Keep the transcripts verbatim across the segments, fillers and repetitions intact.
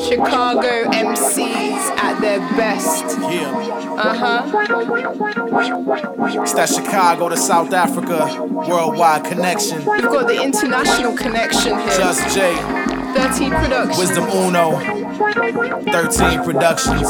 Chicago M Cs at their best. Yeah. Uh-huh. It's that Chicago to South Africa worldwide connection. We've got the international connection here. Just Jay. thirteen Productions. Wisdom Uno. thirteen Productions.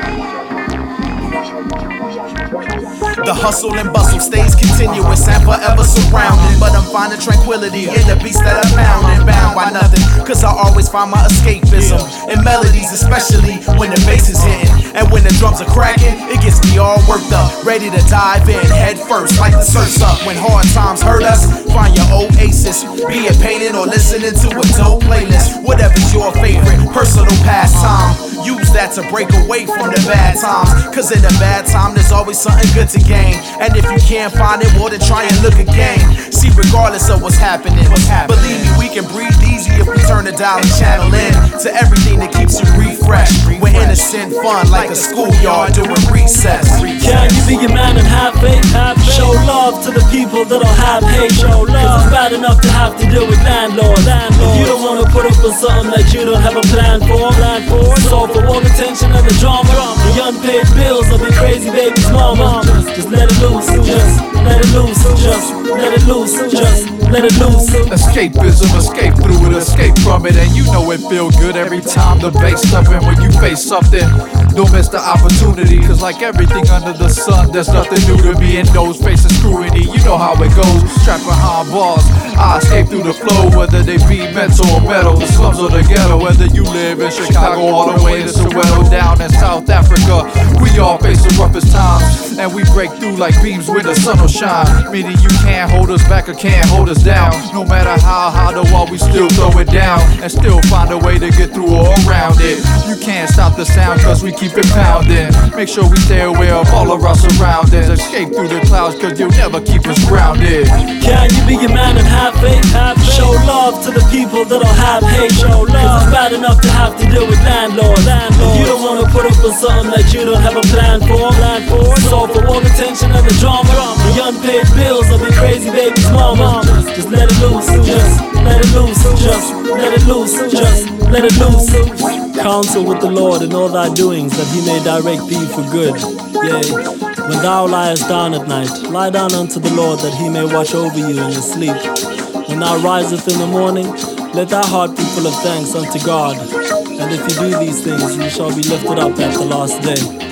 The hustle and bustle stays continuous and forever surrounding, but I'm finding tranquility in the beats that I'm pounding. Bound by nothing, cause I always find my escapism in melodies, especially when the bass is hitting. And when the drums are cracking, it gets me all worked up, ready to dive in head first like the surf's up. When hard times hurt us, find your oasis, be it painting or listening to a dope playlist. Whatever's your favorite personal pastime, use that to break away from the bad times, cause in the bad time there's always something good to gain. And if you can't find it, well then try and look again. See, regardless of what's happening, what's happening, believe me, we can breathe easy if we turn the dial and channel in to everything that keeps you refreshed. We're innocent fun like a schoolyard during recess. Can you be a man and have faith? Show love to the people that don't have hate. Show love. Cause it's bad enough to have to deal with landlords. If you don't wanna put up with something that you don't have a plan for, plan for. So for all the tension and the drama, the unpaid bills of your crazy baby's mama, just let it loose, just let it loose, just let it loose, just let it loose. Escapism, escape through it, escape from it, and you know it feel good every time the bass up. And when you face something, don't miss the opportunity, cause like everything under the sun, there's nothing new to me. And those facing scrutiny, you know how it goes. Trapped behind bars, I escape through the flow, whether they be mental or metal, the slums or the ghetto. Whether you live in Chicago all the way to Soweto, down in South Africa, we all face the roughest times, and we break through like beams when the sun will shine. Meaning you can't hold us back or can't hold us down. No matter how high the wall, we still throw it down, and still find a way to get through or around it. You can't stop the sound cause we keep it pounding. Make sure we stay aware of all of our surroundings. Escape through the clouds cause you'll never keep us grounded. Can you be a man and have faith? Show love to the people that don't have hate. Show love. Cause it's bad enough to have to deal with landlords. If you don't wanna put up with something that you don't have a plan for, plan for. So for all the tension and the drama, the unpaid bills of your crazy baby's mama, just let it loose, just let it loose, just let it loose, just let it loose. Counsel with the Lord in all thy doings, that he may direct thee for good. Yea, when thou liest down at night, lie down unto the Lord, that he may watch over you in your sleep. When thou risest in the morning, let thy heart be full of thanks unto God. And if you do these things, you shall be lifted up at the last day.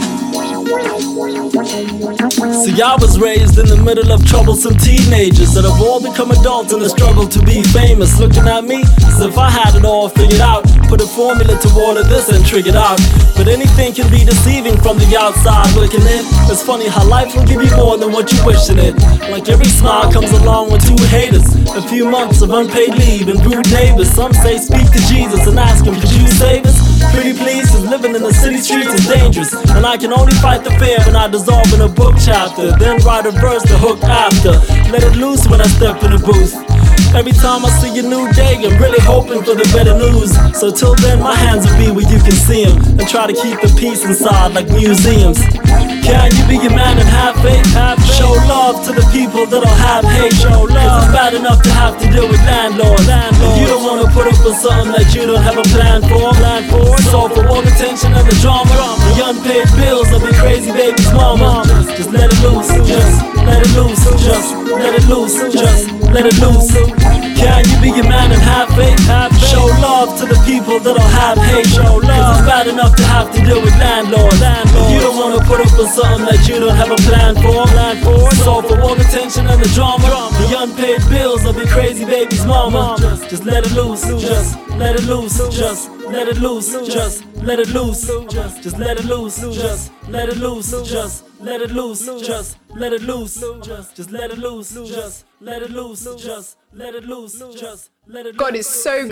See, I was raised in the middle of troublesome teenagers that have all become adults in the struggle to be famous. Looking at me as if I had it all figured out, put a formula to all of this and triggered out. But anything can be deceiving from the outside looking in. It's funny how life will give you more than what you're wishing it. Like every smile comes along with two haters, a few months of unpaid leave and rude neighbors. Some say speak to Jesus and ask him, could you save us? Pretty please, cause living in the city streets is dangerous, and I can only fight the fear when I dissolve in a book chapter, then write a verse to hook after. Let it loose when I step in the booth. Every time I see a new day, I'm really hoping for the better news. So till then, my hands will be where you can see them, and try to keep the peace inside like museums. Can you be a man and have faith? Show love to the people that don't have hate. Show love. Cause it's bad enough to have to deal with landlords. If you don't wanna put up with something that you don't have a plan for, plan for. So for all the tension and the drama, the unpaid bills of your crazy baby's mama, just let it loose, just let it loose, just let it loose, just let it loose. Can you be a man and have faith? Show love to the people that don't have hate. Show love. Cause it's bad enough to have to deal with landlords. If you don't wanna put up with something that you don't have a plan for, plan for. So for all the tension and the drama, the unpaid bills of your crazy baby's mama, just let it loose, just let it loose, just let it loose, just let it loose, just let it loose, just let it loose, just let it loose, just let it loose, just let it loose, just let it loose, just let it loose, just let it loose. God is so